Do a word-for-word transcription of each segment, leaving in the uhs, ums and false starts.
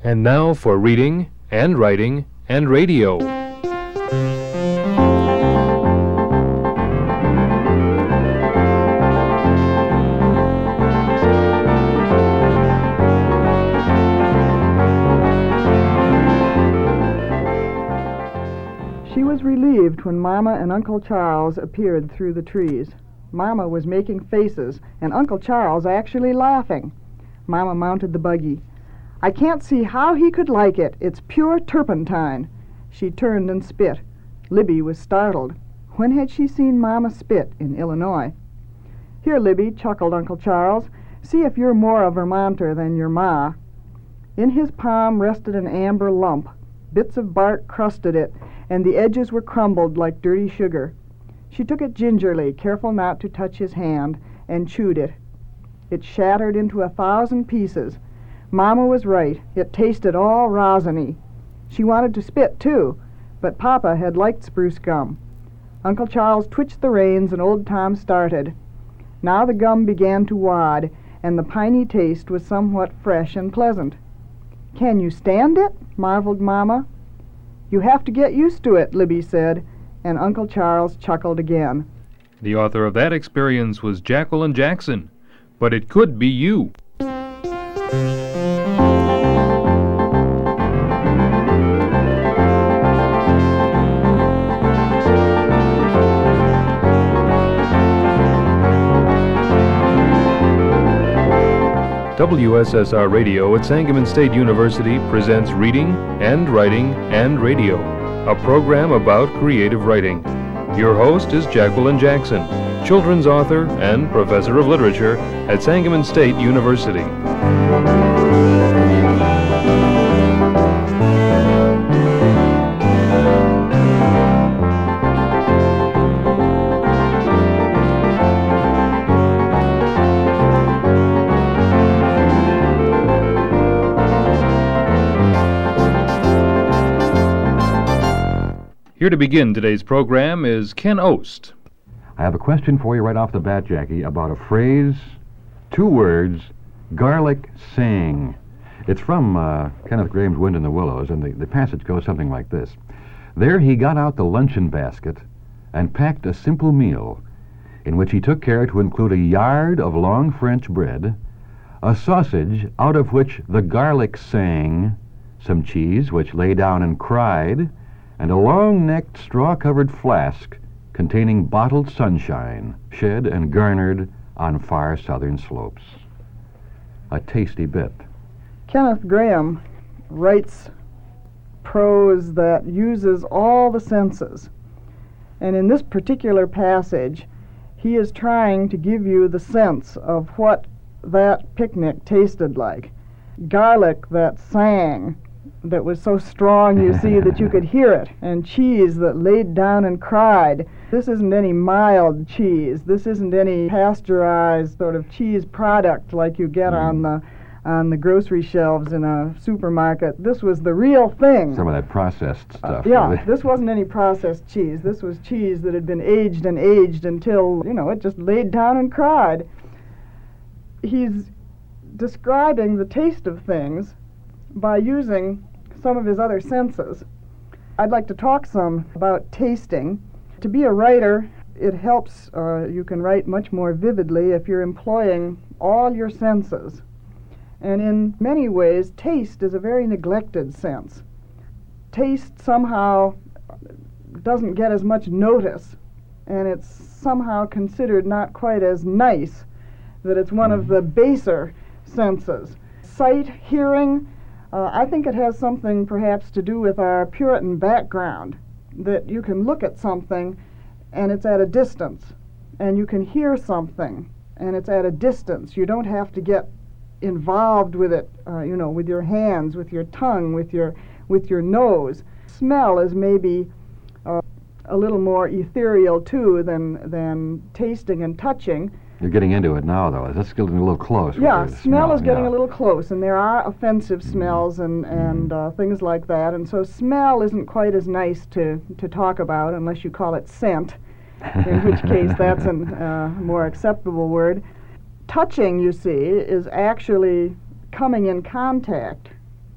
And now for reading and writing and radio. She was relieved when Mama and Uncle Charles appeared through the trees. Mama was making faces, and Uncle Charles actually laughing. Mama mounted the buggy. "I can't see how he could like it. It's pure turpentine." She turned and spit. Libby was startled. When had she seen Mama spit in Illinois? "Here, Libby," chuckled Uncle Charles. "See if you're more a Vermonter than your ma." In his palm rested an amber lump. Bits of bark crusted it, and the edges were crumbled like dirty sugar. She took it gingerly, careful not to touch his hand, and chewed it. It shattered into a thousand pieces. Mama was right. It tasted all rosiny. She wanted to spit, too, but Papa had liked spruce gum. Uncle Charles twitched the reins, and Old Tom started. Now the gum began to wad, and the piney taste was somewhat fresh and pleasant. "Can you stand it?" marveled Mama. "You have to get used to it," Libby said, and Uncle Charles chuckled again. The author of that experience was Jacqueline Jackson, but it could be you. W S S R Radio at Sangamon State University presents Reading and Writing and Radio, a program about creative writing. Your host is Jacqueline Jackson, children's author and professor of literature at Sangamon State University. Here to begin today's program is Ken Ost. I have a question for you right off the bat, Jackie, about a phrase, two words, garlic saying. It's from uh, Kenneth Grahame's Wind in the Willows, and the, the passage goes something like this. There he got out the luncheon basket and packed a simple meal in which he took care to include a yard of long French bread, a sausage out of which the garlic sang, some cheese which lay down and cried, and a long-necked, straw-covered flask containing bottled sunshine, shed and garnered on far southern slopes. A tasty bit. Kenneth Grahame writes prose that uses all the senses. And in this particular passage, he is trying to give you the sense of what that picnic tasted like. Garlic that sang, that was so strong, you see, that you could hear it, and cheese that laid down and cried. This isn't any mild cheese. This isn't any pasteurized sort of cheese product like you get mm. on the on the grocery shelves in a supermarket. This was the real thing. Some of that processed stuff. Uh, yeah, really. This wasn't any processed cheese. This was cheese that had been aged and aged until, you know, it just laid down and cried. He's describing the taste of things by using some of his other senses. I'd like to talk some about tasting. To be a writer, it helps, uh, you can write much more vividly if you're employing all your senses. And in many ways, taste is a very neglected sense. Taste somehow doesn't get as much notice, and it's somehow considered not quite as nice, that it's one of the baser senses. Sight, hearing, Uh, I think it has something perhaps to do with our Puritan background, that you can look at something and it's at a distance, and you can hear something and it's at a distance. You don't have to get involved with it, uh, you know, with your hands, with your tongue, with your with your nose. Smell is maybe uh, a little more ethereal too than than tasting and touching. You're getting into it now, though. That's getting a little close. Yeah, smell, smell is getting yeah. a little close, and there are offensive mm-hmm. smells and, and uh, things like that, and so smell isn't quite as nice to, to talk about unless you call it scent, in which case that's a uh, more acceptable word. Touching, you see, is actually coming in contact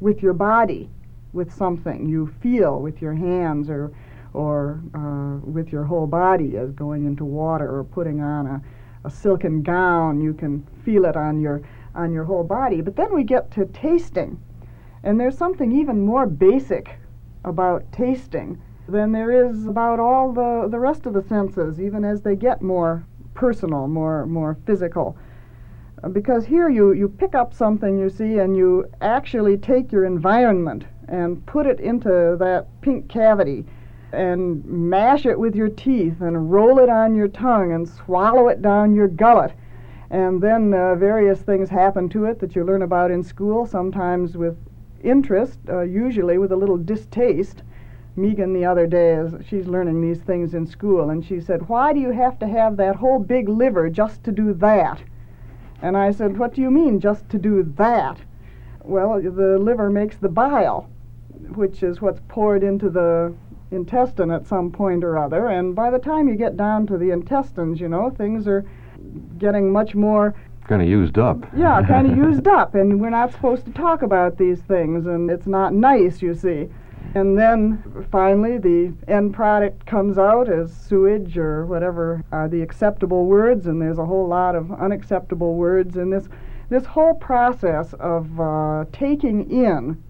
with your body, with something. You feel with your hands or or uh, with your whole body as going into water or putting on a, a silken gown. You can feel it on your on your whole body. But then we get to tasting. And there's something even more basic about tasting than there is about all the, the rest of the senses, even as they get more personal, more more physical. Uh, because here you, you pick up something, you see, and you actually take your environment and put it into that pink cavity and mash it with your teeth and roll it on your tongue and swallow it down your gullet. And then uh, various things happen to it that you learn about in school, sometimes with interest, uh, usually with a little distaste. Megan the other day, is, she's learning these things in school, and she said, "Why do you have to have that whole big liver just to do that?" And I said, "What do you mean, just to do that?" "Well, the liver makes the bile, which is what's poured into the intestine at some point or other, and by the time you get down to the intestines, you know, things are getting much more kind of used up. Yeah, kind of used up, and we're not supposed to talk about these things, and it's not nice, you see. And then finally the end product comes out as sewage or whatever are the acceptable words, and there's a whole lot of unacceptable words. And this this whole process of uh, taking in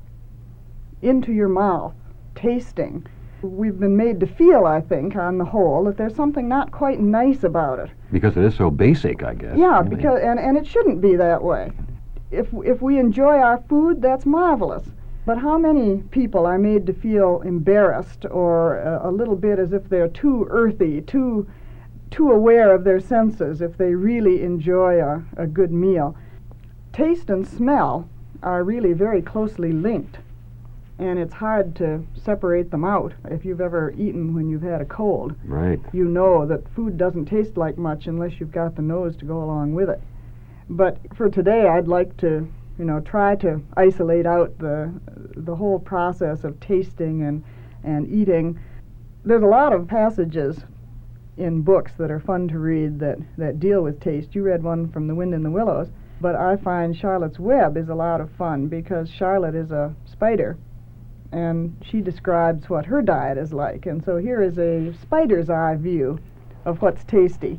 into your mouth, tasting, we've been made to feel, I think, on the whole, that there's something not quite nice about it. Because it is so basic, I guess. Yeah, really. because and, and it shouldn't be that way. If if we enjoy our food, that's marvelous. But how many people are made to feel embarrassed or a, a little bit as if they're too earthy, too too aware of their senses if they really enjoy a, a good meal? Taste and smell are really very closely linked, and it's hard to separate them out. If you've ever eaten when you've had a cold, right, you know that food doesn't taste like much unless you've got the nose to go along with it. But for today, I'd like to you know, try to isolate out the the whole process of tasting and, and eating. There's a lot of passages in books that are fun to read that, that deal with taste. You read one from The Wind in the Willows, but I find Charlotte's Web is a lot of fun because Charlotte is a spider, and she describes what her diet is like. And so here is a spider's eye view of what's tasty.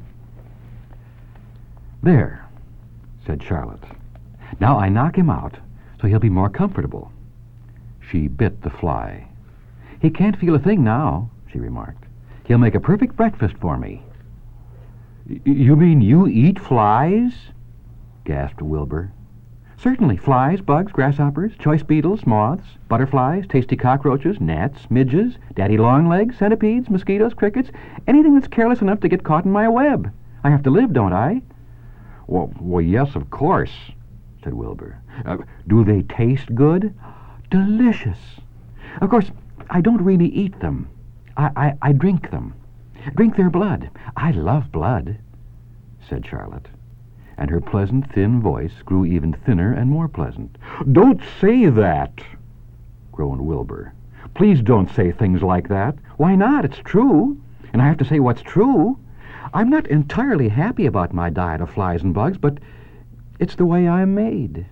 "There," said Charlotte. "Now I knock him out so he'll be more comfortable." She bit the fly. "He can't feel a thing now," she remarked. "He'll make a perfect breakfast for me." Y- you mean you eat flies?" gasped Wilbur. "Certainly, flies, bugs, grasshoppers, choice beetles, moths, butterflies, tasty cockroaches, gnats, midges, daddy longlegs, centipedes, mosquitoes, crickets, anything that's careless enough to get caught in my web. I have to live, don't I?" Well, well yes, of course," said Wilbur. Uh, "do they taste good?" "Delicious. Of course, I don't really eat them. I, I, I drink them. Drink their blood. I love blood," said Charlotte. And her pleasant, thin voice grew even thinner and more pleasant. "Don't say that," groaned Wilbur. "Please don't say things like that." "Why not? It's true. And I have to say what's true. I'm not entirely happy about my diet of flies and bugs, but it's the way I'm made."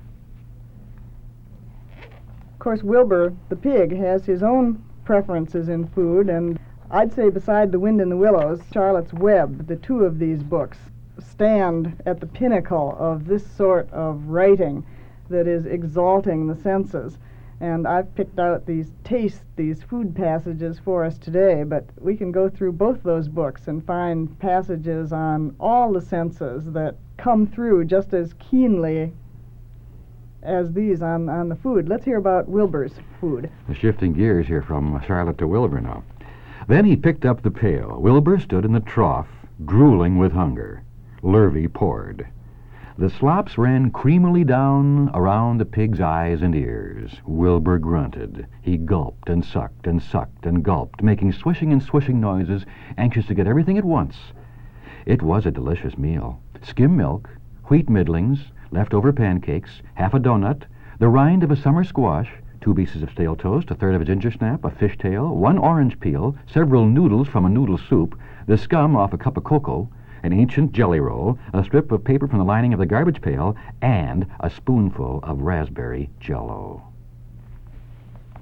Of course, Wilbur the pig has his own preferences in food, and I'd say beside The Wind in the Willows, Charlotte's Web, the two of these books stand at the pinnacle of this sort of writing that is exalting the senses. And I've picked out these taste, these food passages for us today, but we can go through both those books and find passages on all the senses that come through just as keenly as these on, on the food. Let's hear about Wilbur's food. Shifting gears here from Charlotte to Wilbur now. Then he picked up the pail. Wilbur stood in the trough, drooling with hunger. Lurvy poured. The slops ran creamily down around the pig's eyes and ears. Wilbur grunted. He gulped and sucked and sucked and gulped, making swishing and swishing noises, anxious to get everything at once. It was a delicious meal. Skim milk, wheat middlings, leftover pancakes, half a donut, the rind of a summer squash, two pieces of stale toast, a third of a ginger snap, a fish tail, one orange peel, several noodles from a noodle soup, the scum off a cup of cocoa, an ancient jelly roll, a strip of paper from the lining of the garbage pail, and a spoonful of raspberry jello.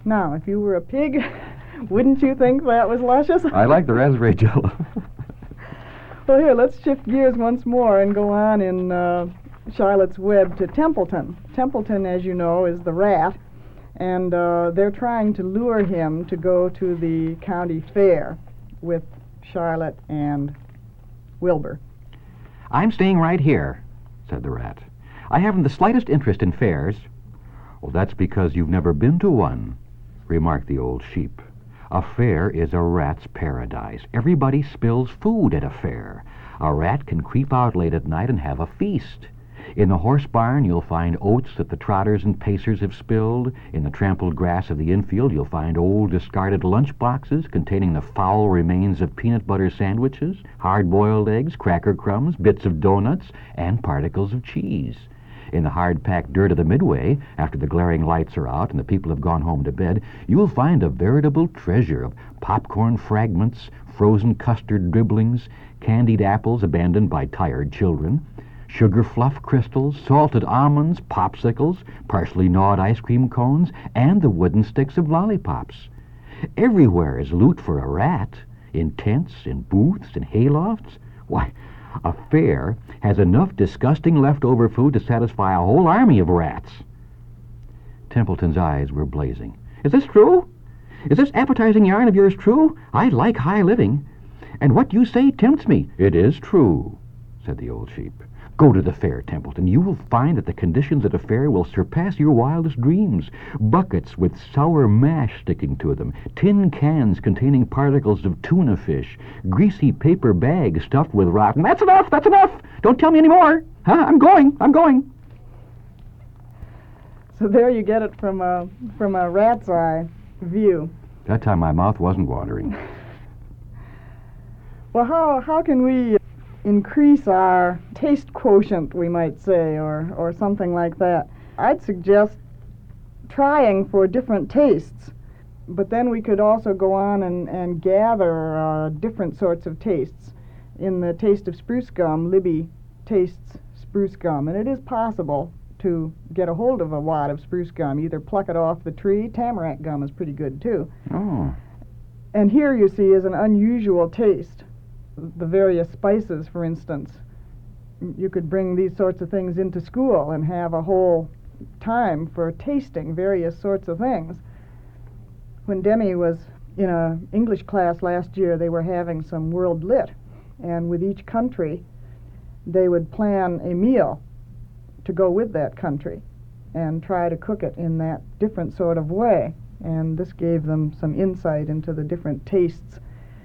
Now, if you were a pig, wouldn't you think that was luscious? I like the raspberry jello. Well, here, let's shift gears once more and go on in uh, Charlotte's Web to Templeton. Templeton, as you know, is the rat, and uh, they're trying to lure him to go to the county fair with Charlotte and Wilbur. I'm staying right here, said the rat. I haven't the slightest interest in fairs. Well, that's because you've never been to one, remarked the old sheep. A fair is a rat's paradise. Everybody spills food at a fair. A rat can creep out late at night and have a feast. In the horse barn, you'll find oats that the trotters and pacers have spilled. In the trampled grass of the infield, you'll find old discarded lunch boxes containing the foul remains of peanut butter sandwiches, hard-boiled eggs, cracker crumbs, bits of donuts, and particles of cheese. In the hard-packed dirt of the midway, after the glaring lights are out and the people have gone home to bed, you'll find a veritable treasure of popcorn fragments, frozen custard dribblings, candied apples abandoned by tired children, sugar fluff crystals, salted almonds, popsicles, partially gnawed ice cream cones, and the wooden sticks of lollipops. Everywhere is loot for a rat, in tents, in booths, in haylofts. Why, a fair has enough disgusting leftover food to satisfy a whole army of rats. Templeton's eyes were blazing. Is this true? Is this appetizing yarn of yours true? I like high living, and what you say tempts me. It is true, said the old sheep. Go to the fair, Templeton. You will find that the conditions at a fair will surpass your wildest dreams. Buckets with sour mash sticking to them, tin cans containing particles of tuna fish, greasy paper bags stuffed with rotten... That's enough! That's enough! Don't tell me any more! Huh? I'm going! I'm going! So there you get it from a, from a rat's eye view. That time my mouth wasn't watering. Well, how, how can we increase our taste quotient, we might say, or, or something like that? I'd suggest trying for different tastes, but then we could also go on and, and gather uh, different sorts of tastes. In the Taste of Spruce Gum, Libby tastes spruce gum, and it is possible to get a hold of a wad of spruce gum, either pluck it off the tree. Tamarack gum is pretty good, too. Oh. And here, you see, is an unusual taste. The various spices, for instance. You could bring these sorts of things into school and have a whole time for tasting various sorts of things. When Demi was in an English class last year, they were having some World Lit, and with each country, they would plan a meal to go with that country and try to cook it in that different sort of way. And this gave them some insight into the different tastes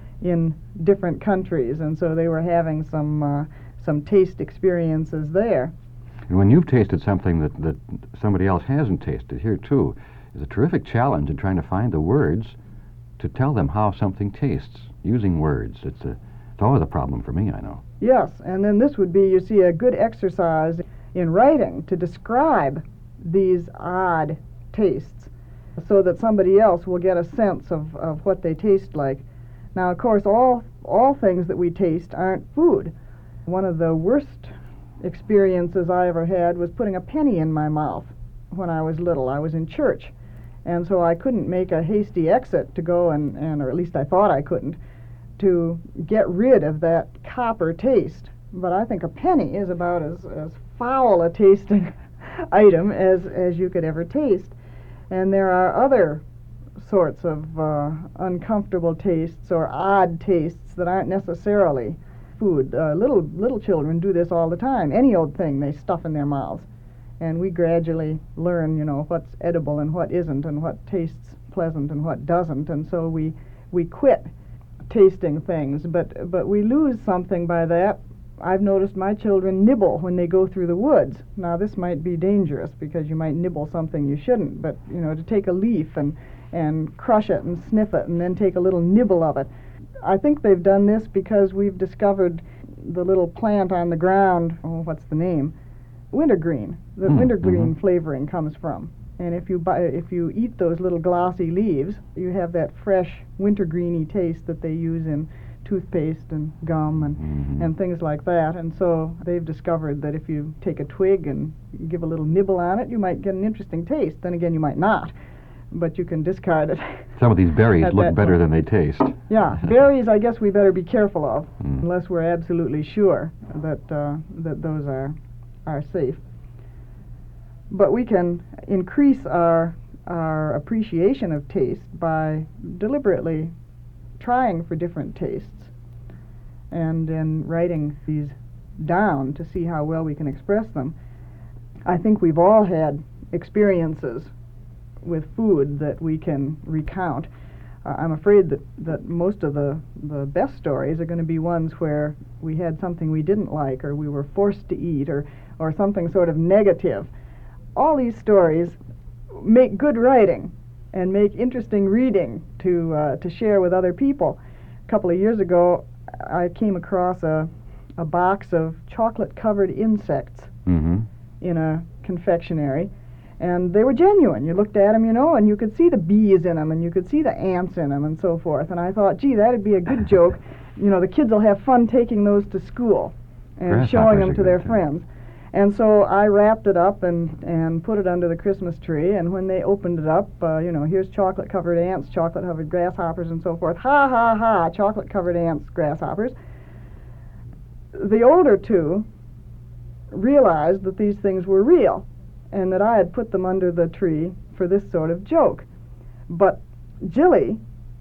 in different countries, and so they were having some uh, some taste experiences there. And when you've tasted something that, that somebody else hasn't tasted, here too is a terrific challenge in trying to find the words to tell them how something tastes, using words. It's a it's always a problem for me, I know. Yes, and then this would be, you see, a good exercise in writing to describe these odd tastes so that somebody else will get a sense of, of what they taste like. Now, of course, all all things that we taste aren't food. One of the worst experiences I ever had was putting a penny in my mouth when I was little. I was in church, and so I couldn't make a hasty exit to go and, and or at least I thought I couldn't, to get rid of that copper taste. But I think a penny is about as, as foul a tasting item as, as you could ever taste. And there are other sorts of uh, uncomfortable tastes or odd tastes that aren't necessarily food. Uh, little little children do this all the time. Any old thing they stuff in their mouths. And we gradually learn, you know, what's edible and what isn't, and what tastes pleasant and what doesn't. And so we we quit tasting things, but but we lose something by that. I've noticed my children nibble when they go through the woods. Now, this might be dangerous because you might nibble something you shouldn't, but, you know, to take a leaf and and crush it and sniff it and then take a little nibble of it. I think they've done this because we've discovered the little plant on the ground, oh, what's the name? Wintergreen. The Mm, wintergreen mhm. flavoring comes from. And if you buy, if you eat those little glossy leaves, you have that fresh wintergreeny taste that they use in toothpaste and gum and, Mhm. and things like that. And so they've discovered that if you take a twig and give a little nibble on it, you might get an interesting taste. Then again, you might not. but you can discard it. Some of these berries At look that better point. than they taste. Yeah, berries I guess we better be careful of, Mm. unless we're absolutely sure that uh, that those are are safe. But we can increase our our appreciation of taste by deliberately trying for different tastes and then writing these down to see how well we can express them. I think we've all had experiences with food that we can recount. Uh, I'm afraid that, that most of the, the best stories are going to be ones where we had something we didn't like, or we were forced to eat, or, or something sort of negative. All these stories make good writing and make interesting reading to uh, to share with other people. A couple of years ago, I came across a, a box of chocolate-covered insects Mm-hmm. in a confectionery, and they were genuine. You looked at them, you know, and you could see the bees in them, and you could see the ants in them, and so forth. And I thought, gee, that'd be a good joke. You know, the kids will have fun taking those to school and showing Grasshoppers them are to their good, too. friends. And so I wrapped it up and, and put it under the Christmas tree, and when they opened it up, uh, you know, here's chocolate-covered ants, chocolate-covered grasshoppers, and so forth. Ha, ha, ha, chocolate-covered ants, grasshoppers. The older two realized that these things were real, and that I had put them under the tree for this sort of joke. But Jilly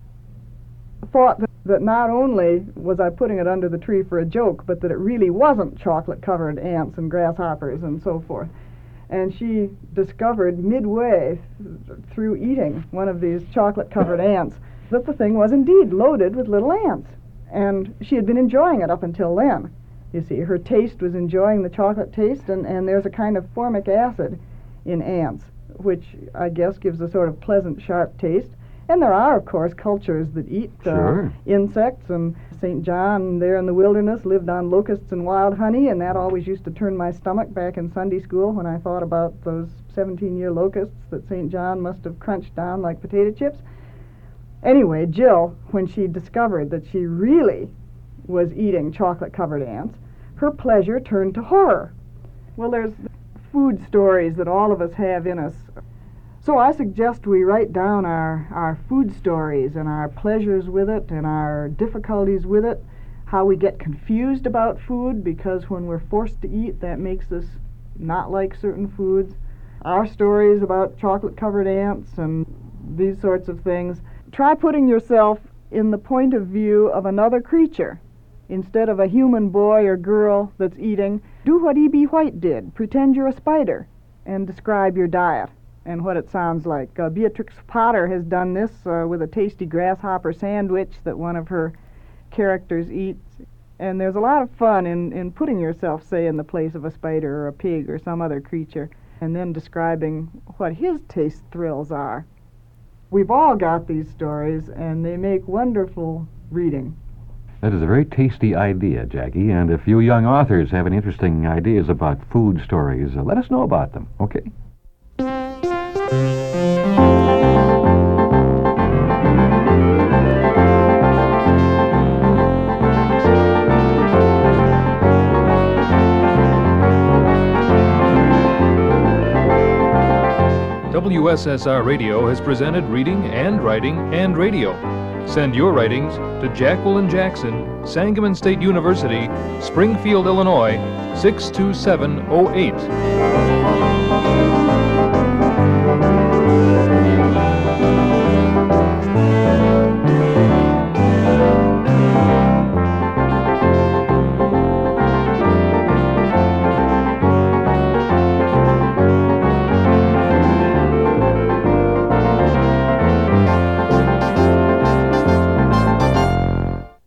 thought that, that not only was I putting it under the tree for a joke, but that it really wasn't chocolate-covered ants and grasshoppers and so forth. And she discovered midway th- through eating one of these chocolate-covered ants that the thing was indeed loaded with little ants. And she had been enjoying it up until then. You see, her taste was enjoying the chocolate taste, and, and there's a kind of formic acid in ants, which I guess gives a sort of pleasant, sharp taste. And there are, of course, cultures that eat uh, Sure. insects, and Saint John there in the wilderness lived on locusts and wild honey, and that always used to turn my stomach back in Sunday school when I thought about those seventeen-year locusts that Saint John must have crunched down like potato chips. Anyway, Jill, when she discovered that she really was eating chocolate-covered ants, her pleasure turned to horror. Well, there's food stories that all of us have in us. So I suggest we write down our, our food stories and our pleasures with it and our difficulties with it, how we get confused about food because when we're forced to eat, that makes us not like certain foods, our stories about chocolate-covered ants and these sorts of things. Try putting yourself in the point of view of another creature. Instead of a human boy or girl that's eating, do what E B White did. Pretend you're a spider and describe your diet and what it sounds like. Uh, Beatrix Potter has done this uh, with a tasty grasshopper sandwich that one of her characters eats. And there's a lot of fun in, in putting yourself, say, in the place of a spider or a pig or some other creature, and then describing what his taste thrills are. We've all got these stories, and they make wonderful reading. That is a very tasty idea, Jackie, and if you young authors have any interesting ideas about food stories, uh, let us know about them, okay? W S S R Radio has presented reading and writing and radio. Send your writings to Jacqueline Jackson, Sangamon State University, Springfield, Illinois, six two seven oh eight.